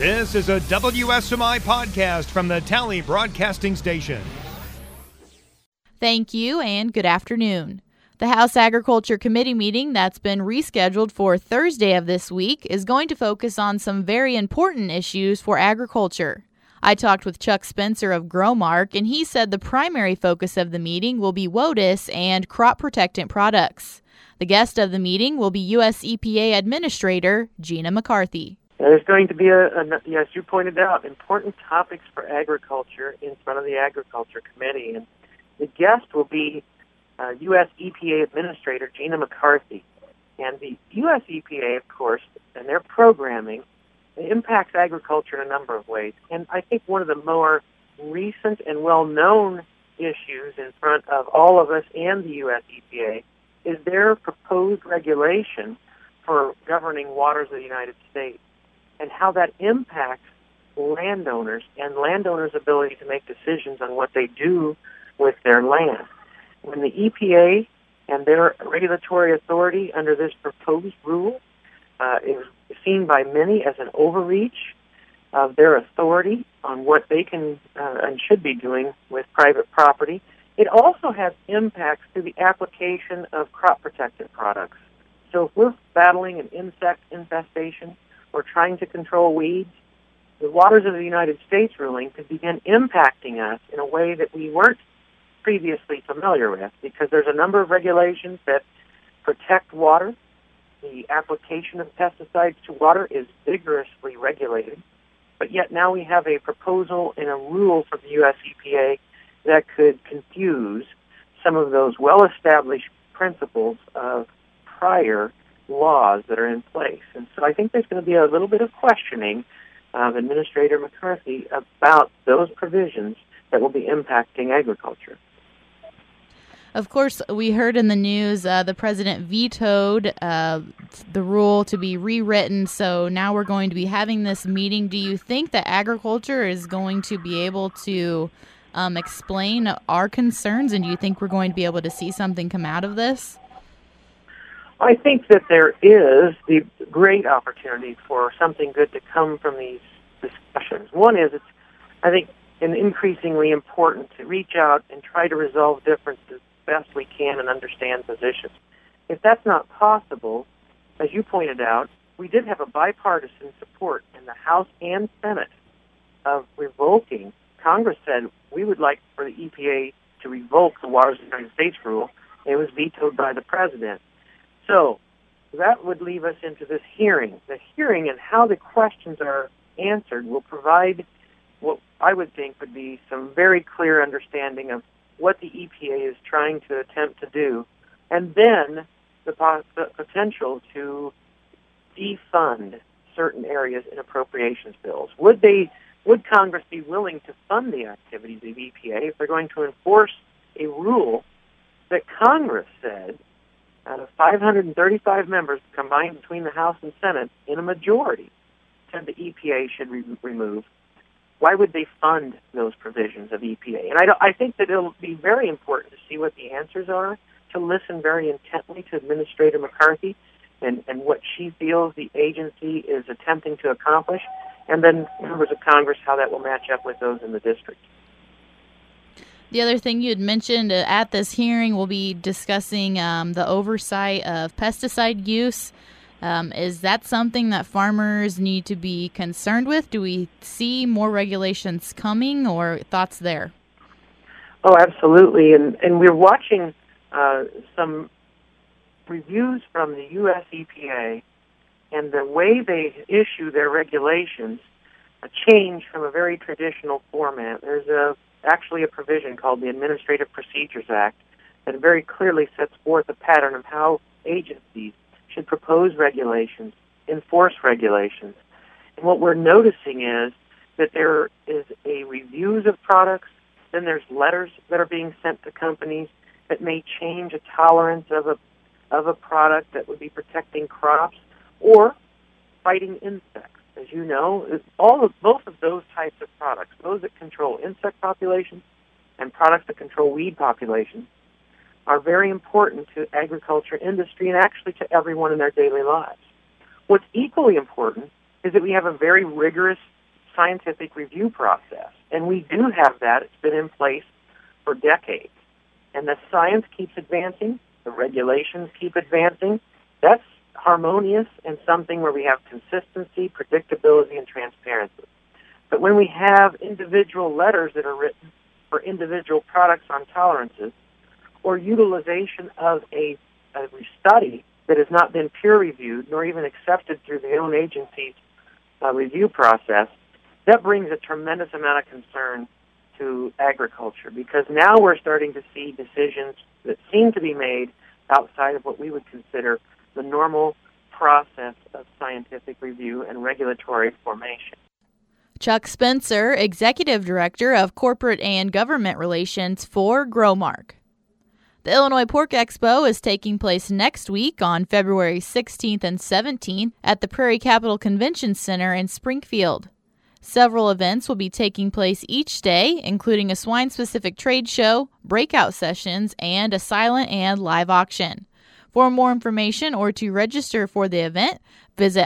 This is a WSMI podcast from the Tally Broadcasting Station. Thank you and good afternoon. The House Agriculture Committee meeting that's been rescheduled for Thursday of this week is going to focus on some very important issues for agriculture. I talked with Chuck Spencer of Growmark, and he said the primary focus of the meeting will be WOTUS and crop protectant products. The guest of the meeting will be U.S. EPA Administrator Gina McCarthy. There's going to be, as you pointed out, important topics for agriculture in front of the Agriculture Committee. And the guest will be U.S. EPA Administrator Gina McCarthy. And the U.S. EPA, of course, and their programming impacts agriculture in a number of ways. And I think one of the more recent and well-known issues in front of all of us and the U.S. EPA is their proposed regulation for governing waters of the United States, and how that impacts landowners and landowners' ability to make decisions on what they do with their land. When the EPA and their regulatory authority under this proposed rule is seen by many as an overreach of their authority on what they can and should be doing with private property, it also has impacts to the application of crop protectant products. So if we're battling an insect infestation, or trying to control weeds, the waters of the United States ruling could begin impacting us in a way that we weren't previously familiar with, because there's a number of regulations that protect water. The application of pesticides to water is vigorously regulated, but yet now we have a proposal and a rule from the U.S. EPA that could confuse some of those well-established principles of prior laws that are in place. And so I think there's going to be a little bit of questioning of Administrator McCarthy about those provisions that will be impacting agriculture. Of course, we heard in the news the president vetoed the rule to be rewritten, so now we're going to be having this meeting. Do you think that agriculture is going to be able to explain our concerns, and do you think we're going to be able to see something come out of this? I think that there is the great opportunity for something good to come from these discussions. One is, I think, increasingly important to reach out and try to resolve differences best we can and understand positions. If that's not possible, as you pointed out, we did have a bipartisan support in the House and Senate of revoking. Congress said we would like for the EPA to revoke the Waters of the United States rule. It was vetoed by the president. So that would leave us into this hearing. The hearing and how the questions are answered will provide what I would think would be some very clear understanding of what the EPA is trying to attempt to do, and then the potential to defund certain areas in appropriations bills. Would Congress be willing to fund the activities of EPA if they're going to enforce a rule that Congress said, out of 535 members combined between the House and Senate, in a majority, said the EPA should remove? Why would they fund those provisions of EPA? And I think that it'll be very important to see what the answers are, to listen very intently to Administrator McCarthy and what she feels the agency is attempting to accomplish, and then members of Congress, how that will match up with those in the district. The other thing you had mentioned at this hearing, we'll be discussing the oversight of pesticide use. Is that something that farmers need to be concerned with? Do we see more regulations coming, or thoughts there? Oh, absolutely. And we're watching some reviews from the U.S. EPA, and the way they issue their regulations change from a very traditional format. There's actually a provision called the Administrative Procedures Act that very clearly sets forth a pattern of how agencies should propose regulations, enforce regulations. And what we're noticing is that there is a reviews of products, then there's letters that are being sent to companies that may change a tolerance of a product that would be protecting crops or fighting insects. As you know, both of those types of products, those that control insect populations and products that control weed populations, are very important to agriculture industry and actually to everyone in their daily lives. What's equally important is that we have a very rigorous scientific review process. And we do have that. It's been in place for decades. And the science keeps advancing. The regulations keep advancing. That's harmonious and something where we have consistency, predictability, and transparency. But when we have individual letters that are written for individual products on tolerances, or utilization of a study that has not been peer-reviewed nor even accepted through the own agency's review process, that brings a tremendous amount of concern to agriculture, because now we're starting to see decisions that seem to be made outside of what we would consider the normal process of scientific review and regulatory formation. Chuck Spencer, Executive Director of Corporate and Government Relations for Growmark. The Illinois Pork Expo is taking place next week on February 16th and 17th at the Prairie Capital Convention Center in Springfield. Several events will be taking place each day, including a swine-specific trade show, breakout sessions, and a silent and live auction. For more information or to register for the event, visit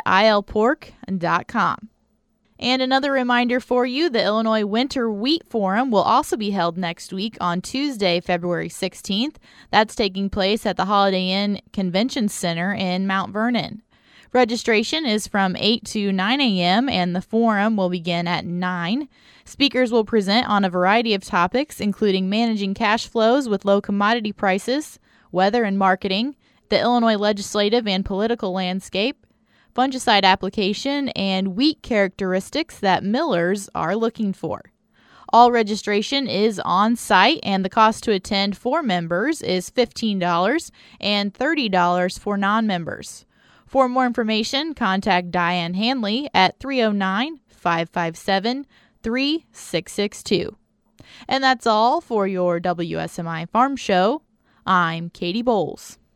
ilpork.com. And another reminder for you, the Illinois Winter Wheat Forum will also be held next week on Tuesday, February 16th. That's taking place at the Holiday Inn Convention Center in Mount Vernon. Registration is from 8 to 9 a.m. and the forum will begin at 9. Speakers will present on a variety of topics, including managing cash flows with low commodity prices, weather and marketing, the Illinois legislative and political landscape, fungicide application, and wheat characteristics that millers are looking for. All registration is on site, and the cost to attend for members is $15 and $30 for non-members. For more information, contact Diane Hanley at 309-557-3662. And that's all for your WSMI Farm Show. I'm Katie Bowles.